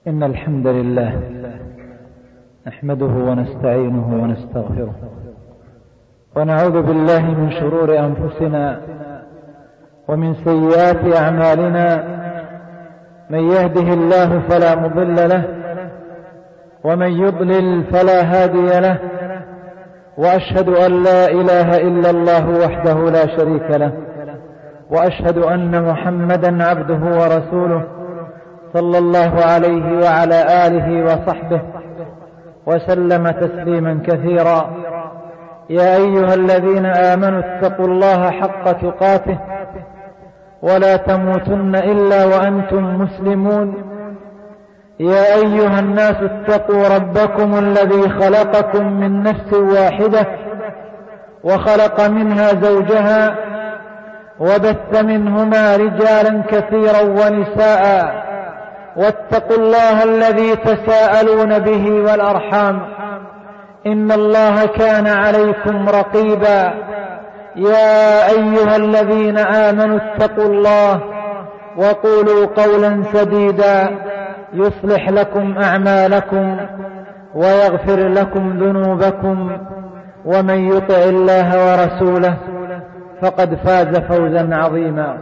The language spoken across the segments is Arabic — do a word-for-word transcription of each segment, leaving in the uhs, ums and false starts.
إن الحمد لله نحمده ونستعينه ونستغفره ونعوذ بالله من شرور أنفسنا ومن سيئات أعمالنا. من يهده الله فلا مضل له ومن يضلل فلا هادي له، وأشهد أن لا إله إلا الله وحده لا شريك له، وأشهد أن محمدا عبده ورسوله صلى الله عليه وعلى آله وصحبه وسلم تسليما كثيرا. يا أيها الذين آمنوا اتقوا الله حق تقاته ولا تموتن إلا وأنتم مسلمون. يا أيها الناس اتقوا ربكم الذي خلقكم من نفس واحدة وخلق منها زوجها وبث منهما رجالا كثيرا ونساء، واتقوا الله الذي تساءلون به والأرحام إن الله كان عليكم رقيبا. يا أيها الذين آمنوا اتقوا الله وقولوا قولا سديدا يصلح لكم أعمالكم ويغفر لكم ذنوبكم، ومن يطع الله ورسوله فقد فاز فوزا عظيما.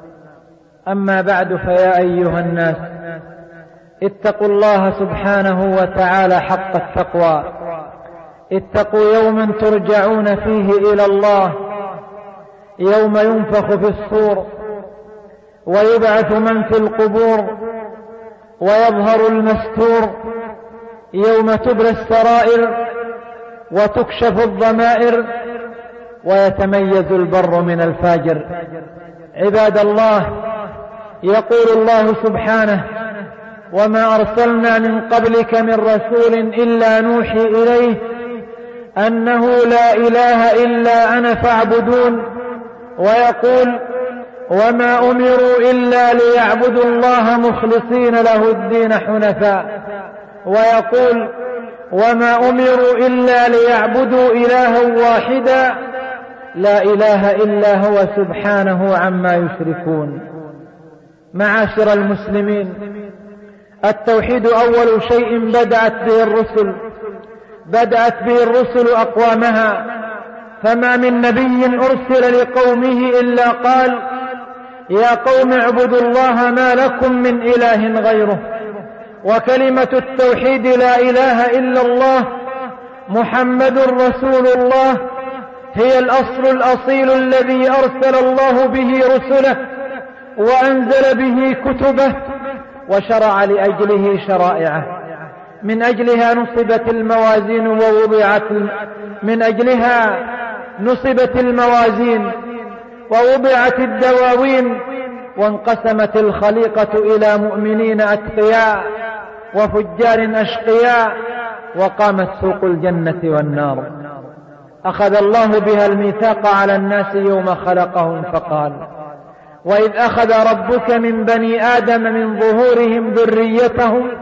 أما بعد، فيا أيها الناس اتقوا الله سبحانه وتعالى حق التقوى. اتقوا يوما ترجعون فيه إلى الله، يوم ينفخ في الصور ويبعث من في القبور ويظهر المستور، يوم تبلى السرائر وتكشف الضمائر ويتميز البر من الفاجر. عباد الله، يقول الله سبحانه: وما أرسلنا من قبلك من رسول إلا نوحي إليه أنه لا إله إلا أنا فاعبدون. ويقول: وما أمروا إلا ليعبدوا الله مخلصين له الدين حنفاء. ويقول: وما أمروا إلا ليعبدوا إلها واحدا لا إله إلا هو سبحانه عما يشركون. معاشر المسلمين، التوحيد أول شيء بدأت به الرسل بدأت به الرسل أقوامها، فما من نبي أرسل لقومه إلا قال: يا قوم اعبدوا الله ما لكم من إله غيره. وكلمة التوحيد لا إله إلا الله محمد رسول الله هي الأصل الأصيل الذي أرسل الله به رسله وأنزل به كتبه وشرع لأجله شرائعه. من أجلها نصبت الموازين ووضعت من أجلها نصبت الموازين ووضعت الدواوين، وانقسمت الخليقة إلى مؤمنين أتقياء وفجار أشقياء، وقامت سوق الجنة والنار. أخذ الله بها الميثاق على الناس يوم خلقهم فقال: وإذ أخذ ربك من بني آدم من ظهورهم ذريتهم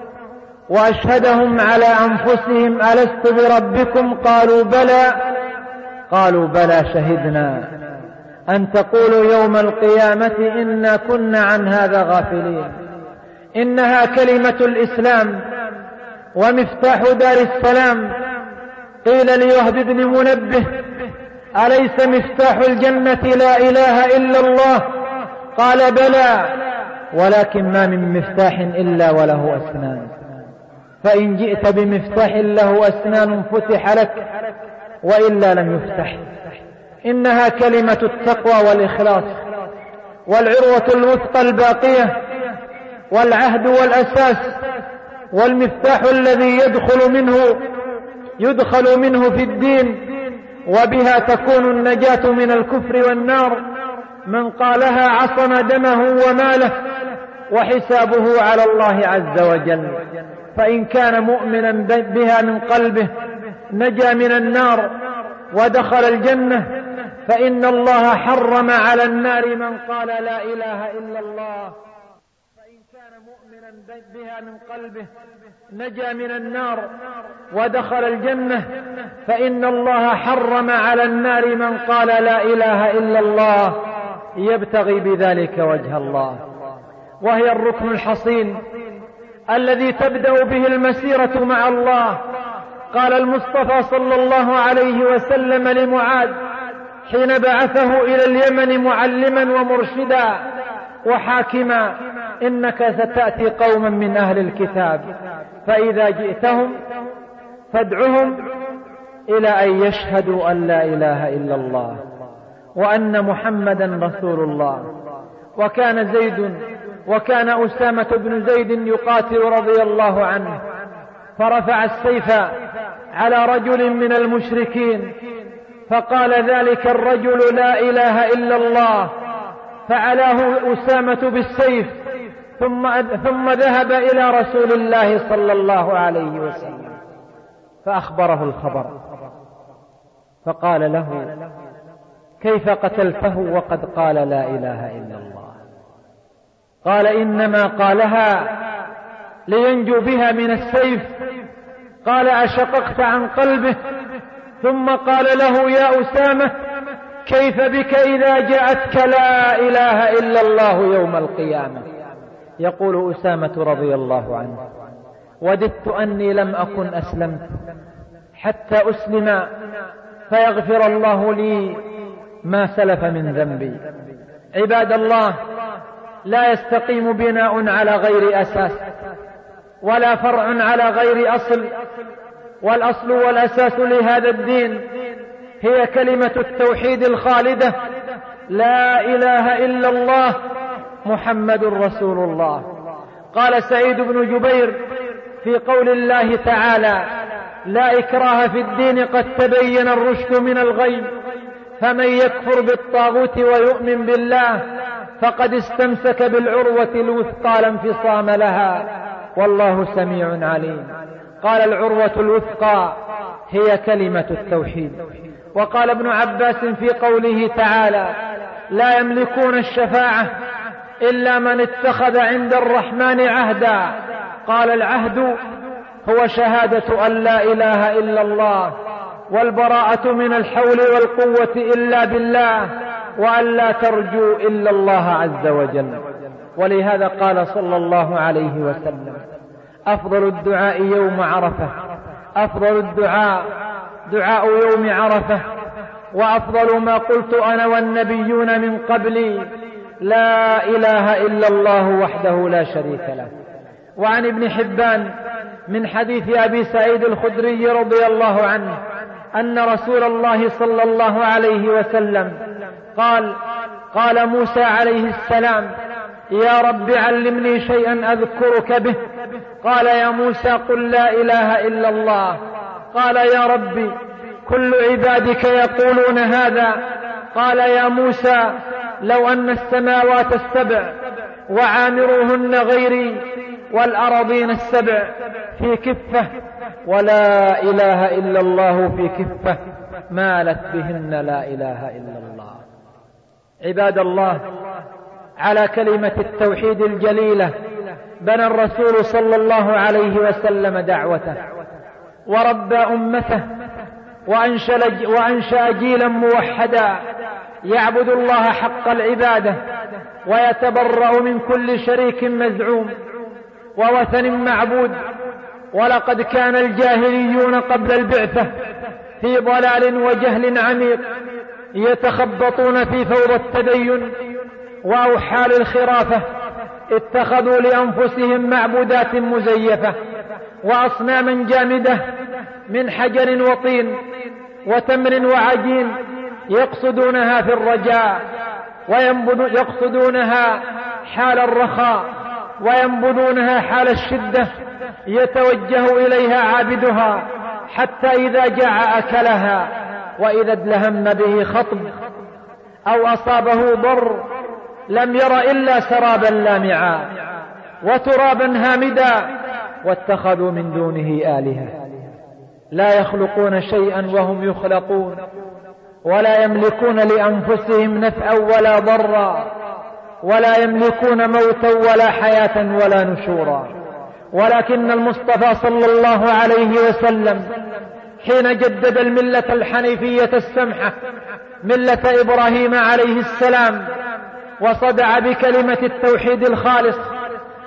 وأشهدهم على أنفسهم ألست بربكم قالوا بلى قالوا بلى شهدنا أن تقولوا يوم القيامة إنا كنا عن هذا غافلين. إنها كلمة الإسلام ومفتاح دار السلام. قيل لوهب بن منبه: أليس مفتاح الجنة لا إله إلا الله؟ قال: بلى، ولكن ما من مفتاح إلا وله أسنان، فإن جئت بمفتاح له أسنان فتح لك، وإلا لم يفتح. إنها كلمة التقوى والإخلاص والعروة الوثقى الباقية والعهد والأساس والمفتاح الذي يدخل منه يدخل منه في الدين، وبها تكون النجاة من الكفر والنار. من قالها عصم دمه وماله وحسابه على الله عز وجل. فإن كان مؤمنا بها من قلبه نجا من النار ودخل الجنة، فإن الله حرم على النار من قال لا إله إلا الله. فإن كان مؤمنا بها من قلبه نجا من النار ودخل الجنة، فإن الله حرم على النار من قال لا إله إلا الله يبتغي بذلك وجه الله. وهي الركن الحصين الذي تبدأ به المسيرة مع الله. قال المصطفى صلى الله عليه وسلم لمعاذ حين بعثه إلى اليمن معلما ومرشدا وحاكما: إنك ستأتي قوما من أهل الكتاب، فإذا جئتهم فادعهم إلى أن يشهدوا أن لا إله إلا الله وأن محمدا رسول الله. وكان زيد وكان أسامة بن زيد يقاتل رضي الله عنه، فرفع السيف على رجل من المشركين، فقال ذلك الرجل: لا إله إلا الله، فعلاه أسامة بالسيف، ثم, ثم ذهب إلى رسول الله صلى الله عليه وسلم فأخبره الخبر، فقال له: كيف قتلته وقد قال لا إله إلا الله؟ قال: إنما قالها لينجو بها من السيف. قال: أشققت عن قلبه؟ ثم قال له: يا أسامة، كيف بك إذا جاءتك لا إله إلا الله يوم القيامة؟ يقول أسامة رضي الله عنه: وددت أني لم أكن أسلمت حتى أسلم فيغفر الله لي ما سلف من ذنبي. عباد الله، لا يستقيم بناء على غير أساس، ولا فرع على غير أصل، والأصل والأساس لهذا الدين هي كلمة التوحيد الخالدة: لا إله إلا الله محمد رسول الله. قال سعيد بن جبير في قول الله تعالى: لا إكراه في الدين قد تبين الرشد من الغي، فمن يكفر بالطاغوت ويؤمن بالله فقد استمسك بالعروة الوثقى لا انفصام لها والله سميع عليم. قال: العروة الوثقى هي كلمة التوحيد. وقال ابن عباس في قوله تعالى: لا يملكون الشفاعة إلا من اتخذ عند الرحمن عهدا. قال: العهد هو شهادة أن لا إله إلا الله، والبراءة من الحول والقوة إلا بالله، وأن لا ترجو إلا الله عز وجل. ولهذا قال صلى الله عليه وسلم: أفضل الدعاء يوم عرفة، أفضل الدعاء دعاء يوم عرفة، وأفضل ما قلت أنا والنبيون من قبلي لا إله إلا الله وحده لا شريك له. وعن ابن حبان من حديث أبي سعيد الخدري رضي الله عنه أن رسول الله صلى الله عليه وسلم قال: قال موسى عليه السلام: يا رب علمني شيئا أذكرك به. قال: يا موسى قل لا إله إلا الله. قال: يا ربي كل عبادك يقولون هذا. قال: يا موسى لو أن السماوات السبع وعامروهن غيري والأرضين السبع في كفة ولا إله إلا الله في كفة مالت بهن لا إله إلا الله. عباد الله، على كلمة التوحيد الجليلة بنى الرسول صلى الله عليه وسلم دعوته، وربى أمته، وأنشأ جيلا موحدا يعبد الله حق العبادة، ويتبرأ من كل شريك مزعوم ووثن معبود. ولقد كان الجاهليون قبل البعثة في ضلال وجهل عميق، يتخبطون في فوضى التدين وأوحال الخرافة. اتخذوا لأنفسهم معبودات مزيفة وأصناما جامدة من حجر وطين وتمر وعجين، يقصدونها في الرجاء ويقصدونها حال الرخاء وينبذونها حال الشدة. يتوجه إليها عابدها حتى إذا جاع أكلها، وإذا ادلهم به خطب أو أصابه ضر لم ير إلا سرابا لامعا وترابا هامدا، واتخذوا من دونه آلهة لا يخلقون شيئا وهم يخلقون، ولا يملكون لأنفسهم نفعا ولا ضرا، ولا يملكون موتا ولا حياة ولا نشورا. ولكن المصطفى صلى الله عليه وسلم حين جدد الملة الحنيفية السمحة ملة إبراهيم عليه السلام، وصدع بكلمة التوحيد الخالص،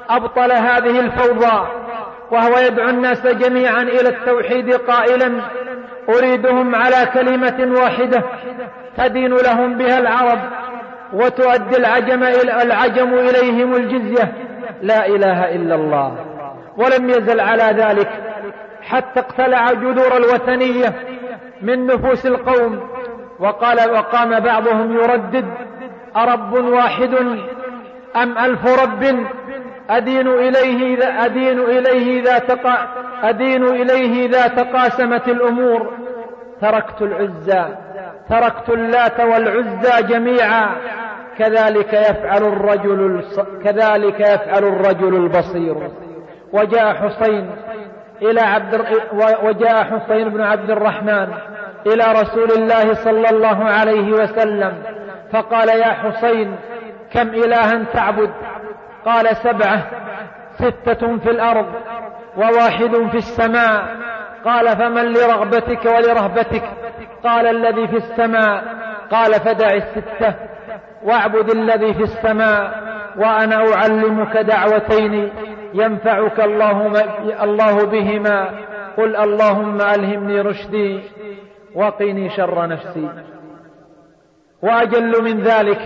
أبطل هذه الفوضى، وهو يدعو الناس جميعا إلى التوحيد قائلا: أريدهم على كلمة واحدة تدين لهم بها العرب وتؤدي العجم, العجم إليهم الجزية، لا إله إلا الله. ولم يزل على ذلك حتى اقتلع جذور الوثنية من نفوس القوم، وقال وقام بعضهم يردد: أرب واحد أم ألف رب أدين إليه إذا أدين إليه إذا تقا أدين إليه إذا تقاسمت الأمور. تركت العزى تركت اللات والعزى جميعا، كذلك يفعل الرجل كذلك يفعل الرجل البصير. وجاء حسين إلى عبد وجاء حسين بن عبد الرحمن إلى رسول الله صلى الله عليه وسلم فقال: يا حسين، كم إلها تعبد؟ قال: سبعة، ستة في الأرض وواحد في السماء. قال: فمن لرغبتك ولرهبتك؟ قال: الذي في السماء. قال: فدع الستة واعبد الذي في السماء، وأنا أعلمك دعوتين ينفعك الله, الله بهما. قل: اللهم ألهمني رشدي وقني شر نفسي. وأجل من ذلك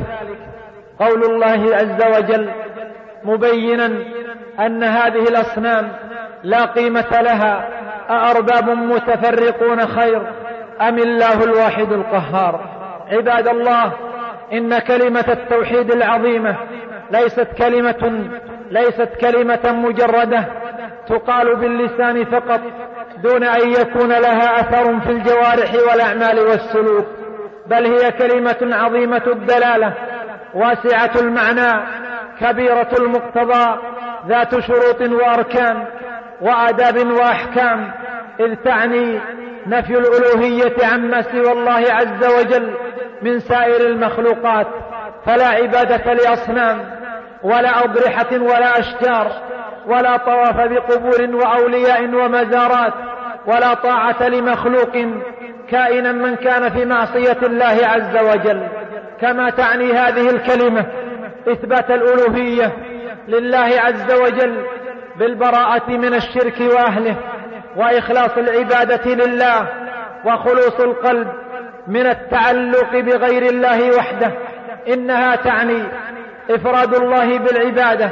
قول الله عز وجل مبينا أن هذه الأصنام لا قيمة لها: أأرباب متفرقون خير أم الله الواحد القهار؟ عباد الله، إن كلمة التوحيد العظيمة ليست كلمة ليست كلمة مجردة تقال باللسان فقط دون أن يكون لها أثر في الجوارح والأعمال والسلوك، بل هي كلمة عظيمة الدلالة واسعة المعنى كبيرة المقتضى ذات شروط وأركان وآداب وأحكام، إذ تعني نفي الألوهية عما سوى الله عز وجل من سائر المخلوقات. فلا عبادة لأصنام ولا أضرحة ولا أشجار ولا طواف بقبور وأولياء ومزارات ولا طاعة لمخلوق كائنا من كان في معصية الله عز وجل. كما تعني هذه الكلمة إثبات الألوهية لله عز وجل بالبراءة من الشرك وأهله، وإخلاص العبادة لله، وخلوص القلب من التعلق بغير الله وحده. إنها تعني إفراد الله بالعبادة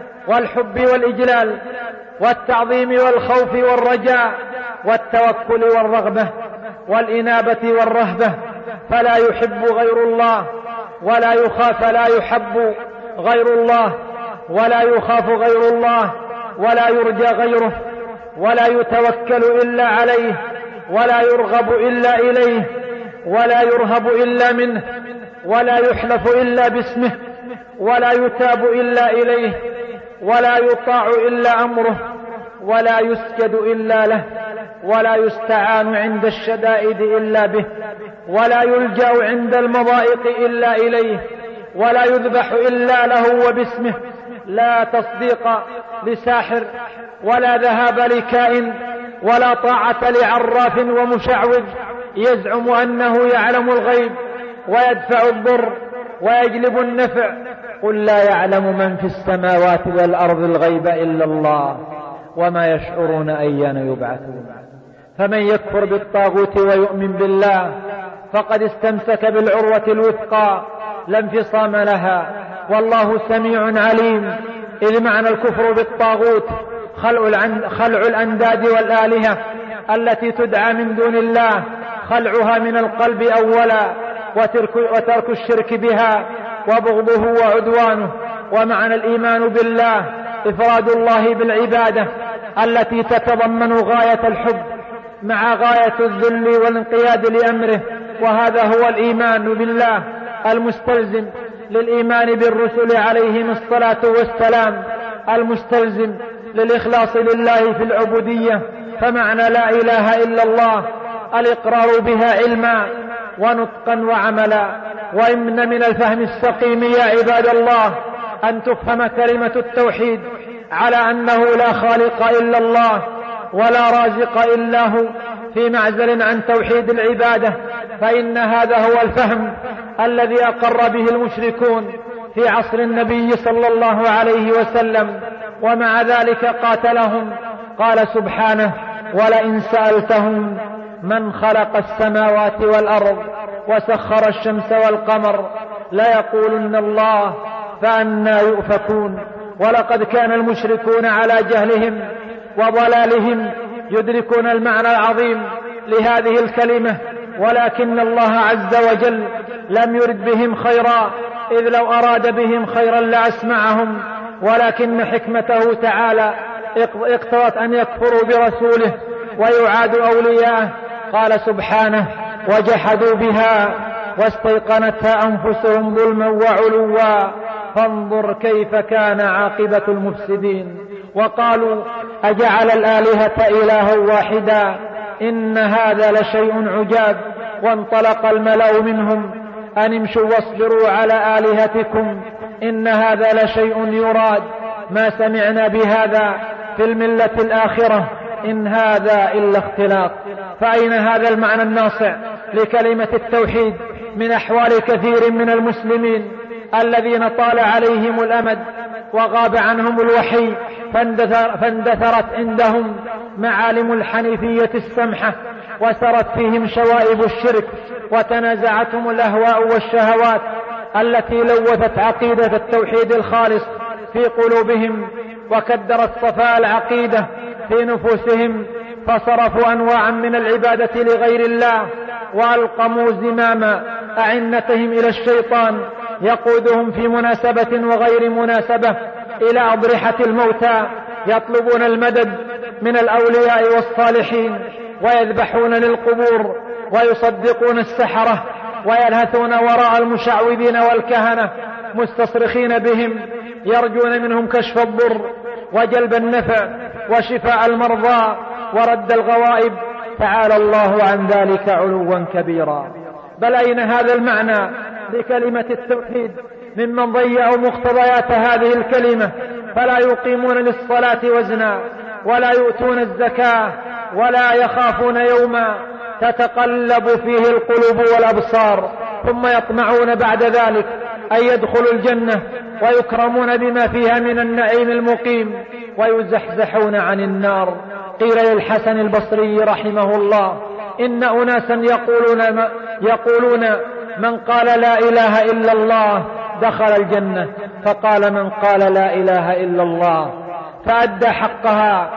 والحب والإجلال والتعظيم والخوف والرجاء والتوكل والرغبة والإنابة والرهبة، فلا يحب غير الله ولا يخاف لا يحب غير الله ولا يخاف غير الله ولا يرجى غيره ولا يتوكل إلا عليه ولا يرغب إلا إليه ولا يرهب إلا منه ولا يحلف إلا باسمه ولا يتاب إلا إليه ولا يطاع إلا أمره ولا يسجد إلا له ولا يستعان عند الشدائد إلا به ولا يلجأ عند المضائق إلا إليه ولا يذبح إلا له وباسمه. لا تصديق لساحر ولا ذهاب لكائن ولا طاعة لعراف ومشعوذ يزعم أنه يعلم الغيب ويدفع الضر ويجلب النفع. قل: لا يعلم من في السماوات والأرض الغيب إلا الله وما يشعرون أيان يبعثون. فمن يكفر بالطاغوت ويؤمن بالله فقد استمسك بالعروة الوثقى لا انفصام لها، والله سميع عليم. إذ معنى الكفر بالطاغوت خلع الأنداد والآلهة التي تدعى من دون الله، خلعها من القلب أولا، وترك الشرك بها وبغضه وعدوانه. ومعنى الإيمان بالله إفراد الله بالعبادة التي تتضمن غاية الحب مع غاية الذل والانقياد لأمره، وهذا هو الإيمان بالله المستلزم للإيمان بالرسل عليهم الصلاة والسلام، المستلزم للإخلاص لله في العبودية. فمعنى لا إله إلا الله الإقرار بها علما ونطقا وعملا. وإن من الفهم السقيم يا عباد الله أن تفهم كلمة التوحيد على أنه لا خالق إلا الله ولا رازق إلا هو، في معزل عن توحيد العبادة، فإن هذا هو الفهم الذي أقر به المشركون في عصر النبي صلى الله عليه وسلم، ومع ذلك قاتلهم. قال سبحانه: ولئن سألتهم من خلق السماوات والأرض وسخر الشمس والقمر ليقولن الله فأنى يؤفكون. ولقد كان المشركون على جهلهم وضلالهم يدركون المعنى العظيم لهذه الكلمة، ولكن الله عز وجل لم يرد بهم خيرا، إذ لو أراد بهم خيرا لأسمعهم، ولكن حكمته تعالى اقتضت أن يكفروا برسوله ويعادوا أولياءه. قال سبحانه: وجحدوا بها واستيقنتها أنفسهم ظلما وعلوا فانظر كيف كان عاقبة المفسدين. وقالوا: أجعل الآلهة إلها واحدا إن هذا لشيء عجاب. وانطلق الملأ منهم أن امشوا واصبروا على آلهتكم إن هذا لشيء يراد ما سمعنا بهذا في الملة الآخرة إن هذا إلا اختلاق. فأين هذا المعنى الناصع لكلمة التوحيد من أحوال كثير من المسلمين الذين طال عليهم الأمد وغاب عنهم الوحي، فاندثر فاندثرت عندهم معالم الحنيفية السمحة، وسرت فيهم شوائب الشرك، وتنازعتهم الأهواء والشهوات التي لوثت عقيدة التوحيد الخالص في قلوبهم، وكدرت صفاء العقيدة في نفوسهم، فصرفوا أنواعا من العبادة لغير الله، وألقموا زمام أعنتهم إلى الشيطان يقودهم في مناسبة وغير مناسبة إلى أضرحة الموتى، يطلبون المدد من الأولياء والصالحين، ويذبحون للقبور، ويصدقون السحرة، ويلهثون وراء المشعوذين والكهنة مستصرخين بهم، يرجون منهم كشف الضر وجلب النفع وشفاء المرضى ورد الغوائب. تعالى الله عن ذلك علوا كبيرا. بل أين هذا المعنى لكلمة التوحيد ممن ضيعوا مقتضيات هذه الكلمة، فلا يقيمون للصلاة وزنا، ولا يؤتون الزكاة، ولا يخافون يوما تتقلب فيه القلوب والأبصار، ثم يطمعون بعد ذلك أن يدخلوا الجنة ويكرمون بما فيها من النعيم المقيم ويزحزحون عن النار. قيل للحسن البصري رحمه الله: إن أناسا يقولون, يقولون من قال لا إله إلا الله دخل الجنة، فقال: من قال لا إله إلا الله فأدى حقها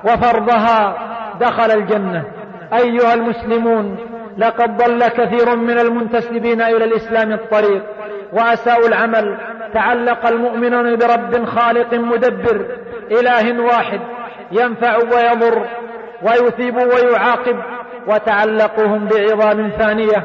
وفرضها دخل الجنة. أيها المسلمون، لقد ضل كثير من المنتسبين إلى الإسلام الطريق وأساءوا العمل. تعلق المؤمنون برب خالق مدبر، إله واحد ينفع ويضر ويثيب ويعاقب، وتعلقهم بعظام ثانية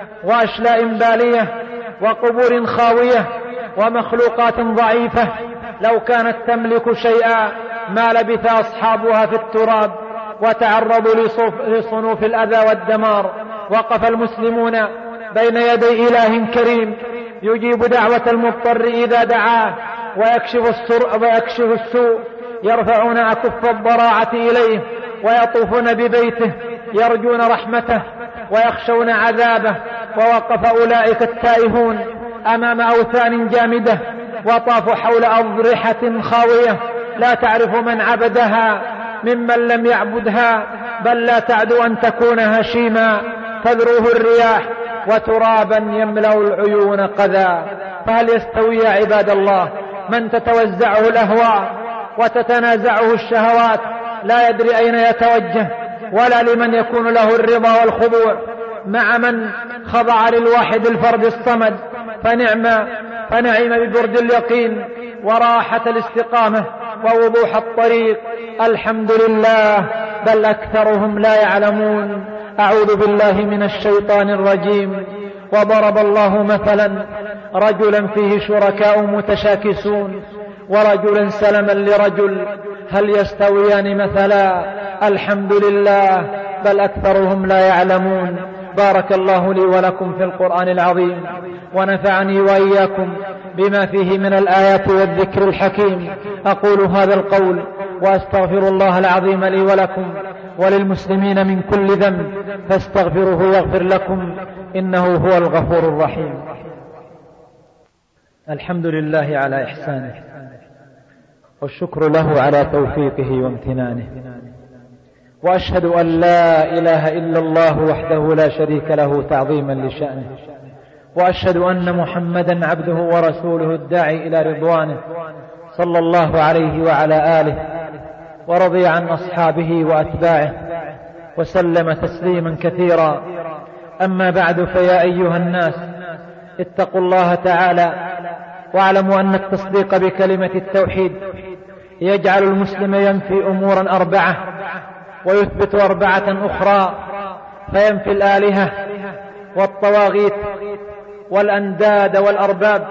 وأشلاء بالية وقبور خاوية ومخلوقات ضعيفة لو كانت تملك شيئا ما لبث أصحابها في التراب وتعرضوا لصنوف الأذى والدمار. وقف المسلمون بين يدي إله كريم يجيب دعوة المضطر إذا دعاه ويكشف السوء, ويكشف السوء يرفعون أكف الضراعة إليه ويطوفون ببيته يرجون رحمته ويخشون عذابه. ووقف أولئك التائهون أمام أوثان جامدة وطافوا حول أضرحة خاوية لا تعرف من عبدها ممن لم يعبدها، بل لا تعدو أن تكون هشيما تذروه الرياح وترابا يملأ العيون قذا. فهل يستوي يا عباد الله من تتوزعه الأهواء وتتنازعه الشهوات لا يدري أين يتوجه، ولا لمن يكون له الرضا والخضوع، مع من خضع للواحد الفرد الصمد فنعم فنعم ببرد اليقين وراحة الاستقامة ووضوح الطريق؟ الحمد لله، بل أكثرهم لا يعلمون. أعوذ بالله من الشيطان الرجيم. وضرب الله مثلا رجلا فيه شركاء متشاكسون ورجلا سلما لرجل هل يستويان مثلا؟ الحمد لله، بل أكثرهم لا يعلمون. بارك الله لي ولكم في القرآن العظيم، ونفعني وإياكم بما فيه من الآيات والذكر الحكيم. أقول هذا القول وأستغفر الله العظيم لي ولكم وللمسلمين من كل ذنب، فاستغفروه يغفر لكم، إنه هو الغفور الرحيم. الحمد لله على إحسانه، والشكر له على توفيقه وامتنانه، وأشهد أن لا إله إلا الله وحده لا شريك له تعظيما لشأنه، وأشهد أن محمدا عبده ورسوله الداعي إلى رضوانه صلى الله عليه وعلى آله، ورضي عن أصحابه وأتباعه وسلم تسليما كثيرا. أما بعد، فيا أيها الناس، اتقوا الله تعالى واعلموا أن التصديق بكلمة التوحيد يجعل المسلم ينفي أمورا أربعة ويثبت أربعة أخرى، فينفي الآلهة والطواغيت والأنداد والأرباب.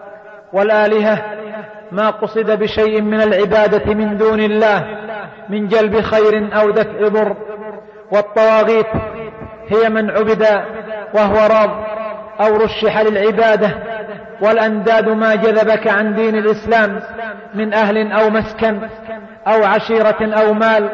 والآلهة ما قصد بشيء من العبادة من دون الله من جلب خير أو دفع ضر، والطواغيت هي من عبد وهو راض أو رشح للعبادة، والأنداد ما جذبك عن دين الإسلام من أهل أو مسكن أو عشيرة أو مال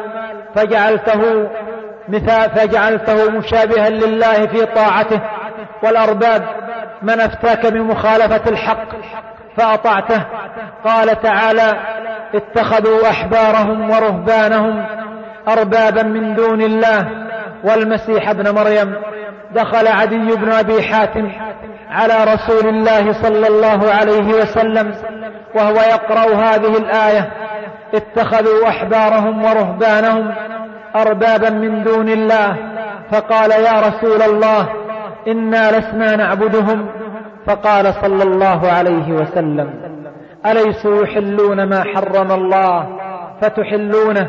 فجعلته مثال فجعلته مشابها لله في طاعته. والأرباب من أفتاك بمخالفة الحق فأطعته. قال تعالى: اتخذوا أحبارهم ورهبانهم أربابا من دون الله والمسيح ابن مريم. دخل عدي بن أبي حاتم على رسول الله صلى الله عليه وسلم وهو يقرأ هذه الآية: اتخذوا أحبارهم ورهبانهم أربابا من دون الله، فقال: يا رسول الله، إنا لسنا نعبدهم. فقال صلى الله عليه وسلم: أليسوا يحلون ما حرم الله فتحلونه،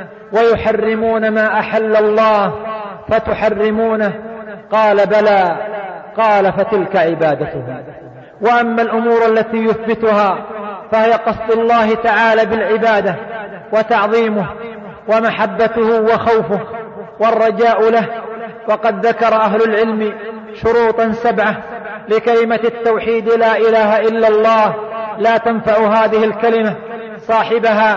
ويحرمون ما أحل الله فتحرمونه؟ قال: بلى. قال: فتلك عبادتهم. وأما الأمور التي يثبتها فهي قصد الله تعالى بالعبادة وتعظيمه ومحبته وخوفه والرجاء له. وقد ذكر أهل العلم شروطا سبعة لكلمة التوحيد لا إله إلا الله لا تنفع هذه الكلمة صاحبها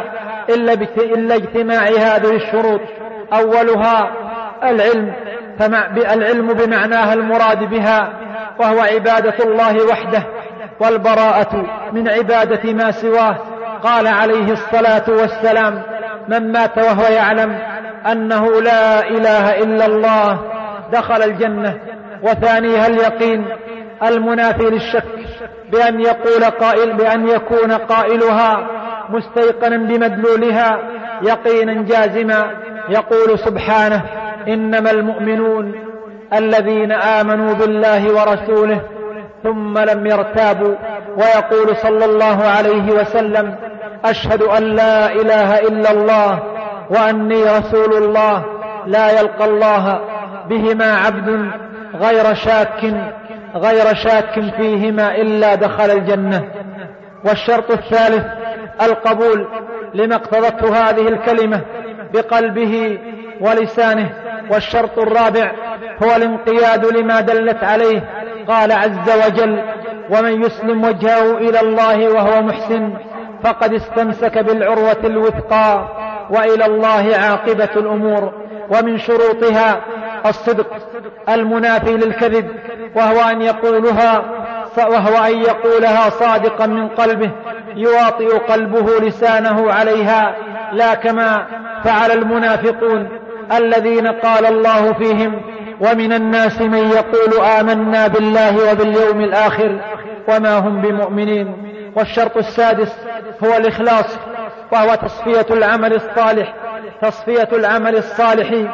إلا اجتماع هذه الشروط. أولها العلم، العلم بمعناها المراد بها، وهو عبادة الله وحده والبراءة من عبادة ما سواه. قال عليه الصلاة والسلام: من مات وهو يعلم أنه لا إله إلا الله دخل الجنة. وثانيها اليقين المنافي للشك، بأن يقول قائل بأن يكون قائلها مستيقنا بمدلولها يقينا جازما، يقول سبحانه: إنما المؤمنون الذين آمنوا بالله ورسوله ثم لم يرتابوا. ويقول صلى الله عليه وسلم: أشهد أن لا إله إلا الله وأني رسول الله. لا يلقى الله بهما عبد غير شاك غير شاك فيهما إلا دخل الجنة. والشرط الثالث القبول لما اقتضته هذه الكلمة بقلبه ولسانه. والشرط الرابع هو الانقياد لما دلت عليه. قال عز وجل: ومن يسلم وجهه إلى الله وهو محسن فقد استمسك بالعروة الوثقى وإلى الله عاقبة الأمور. ومن شروطها الصدق المنافي للكذب، وهو أن يقولها وهو أن يقولها صادقا من قلبه يواطئ قلبه لسانه عليها، لا كما فعل المنافقون الذين قال الله فيهم: ومن الناس من يقول آمنا بالله وباليوم الآخر وما هم بمؤمنين. والشرط السادس هو الإخلاص، وهو تصفية العمل الصالح تصفية العمل الصالح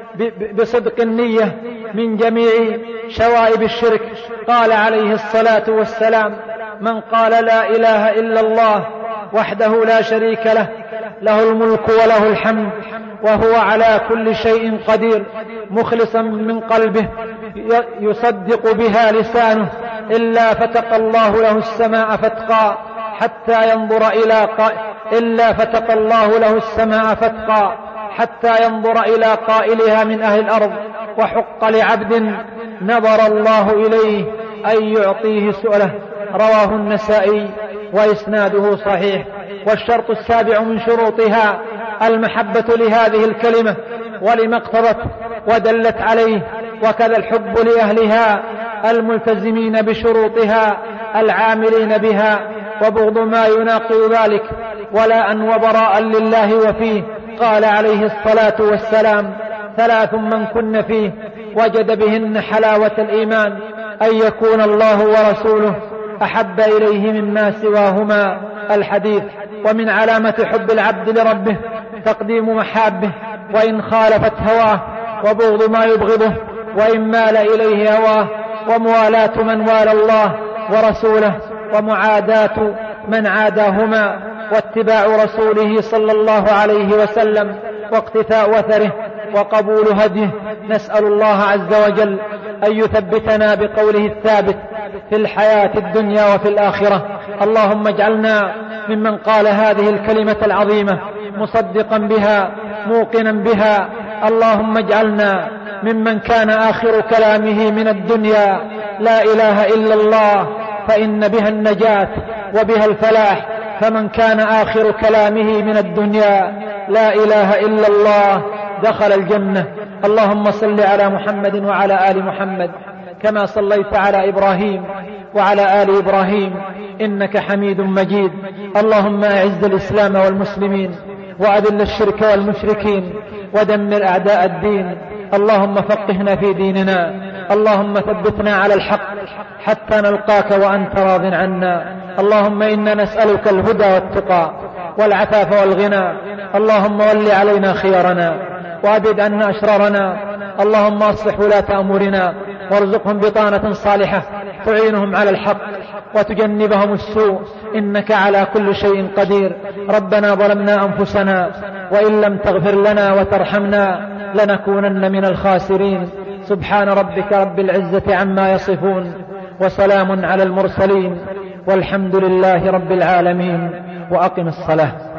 بصدق النية من جميع شوائب الشرك. قال عليه الصلاة والسلام: من قال لا إله إلا الله وحده لا شريك له له الملك وله الحمد وهو على كل شيء قدير مخلصا من قلبه يصدق بها لسانه إلا فتق الله له السماء فتقا حتى ينظر إلى قائل إلا فتق الله له السماء فتقا حتى ينظر إلى قائلها من أهل الأرض. وحق لعبد نظر الله إليه أن يعطيه سؤله. رواه النسائي وإسناده صحيح. والشرط السابع من شروطها المحبة لهذه الكلمة ولما اقتضت ودلت عليه، وكذا الحب لأهلها الملتزمين بشروطها العاملين بها، وبغض ما يناقض ذلك، ولا أن وبراء لله وفيه. قال عليه الصلاة والسلام: ثلاث من كن فيه وجد بهن حلاوة الإيمان: أن يكون الله ورسوله أحب إليه مما سواهما. الحديث. ومن علامة حب العبد لربه تقديم محابه وإن خالفت هواه، وبغض ما يبغضه وإن مال إليه هواه، وموالاة من والى الله ورسوله، ومعاداة من عاداهما، واتباع رسوله صلى الله عليه وسلم، واقتفاء وثره، وقبول هديه. نسأل الله عز وجل أن يثبتنا بقوله الثابت في الحياة الدنيا وفي الآخرة. اللهم اجعلنا ممن قال هذه الكلمة العظيمة مصدقا بها موقنا بها. اللهم اجعلنا ممن كان آخر كلامه من الدنيا: لا إله إلا الله، فإن بها النجاة وبها الفلاح. فمن كان آخر كلامه من الدنيا: لا إله إلا الله، دخل الجنة. اللهم صل على محمد وعلى آل محمد كما صليت على إبراهيم وعلى آل إبراهيم إنك حميد مجيد. اللهم أعز الإسلام والمسلمين، وأذل الشرك والمشركين، ودمر أعداء الدين. اللهم فقهنا في ديننا، اللهم ثبتنا على الحق حتى نلقاك وأنت راض عنا. اللهم إنا نسألك الهدى والتقى والعفاف والغنى. اللهم ول علينا خيارنا وأبد عنا أشرارنا. اللهم أصلح ولاة أمورنا وارزقهم بطانة صالحة تعينهم على الحق وتجنبهم السوء، إنك على كل شيء قدير. ربنا ظلمنا أنفسنا وإن لم تغفر لنا وترحمنا لنكونن من الخاسرين. سبحان ربك رب العزة عما يصفون، وسلام على المرسلين، والحمد لله رب العالمين. وأقم الصلاة.